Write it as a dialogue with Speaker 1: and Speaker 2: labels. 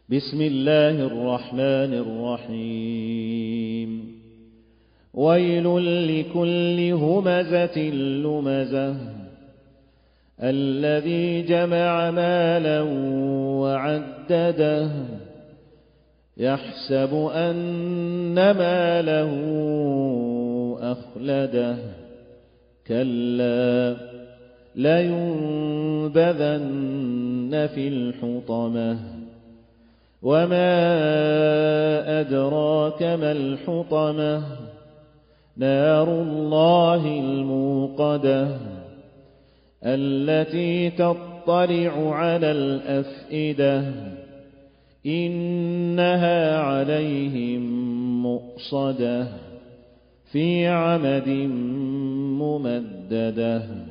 Speaker 1: بسم الله الرحمن الرحيم ويل لكل همزة لمزة الذي جمع مالا وعدده يحسب أن ماله أخلده كلا لينبذن في الحطمة وما أدراك ما الحطمة نار الله الموقدة التي تطلع على الأفئدة إنها عليهم مؤصدة في عمد ممددة.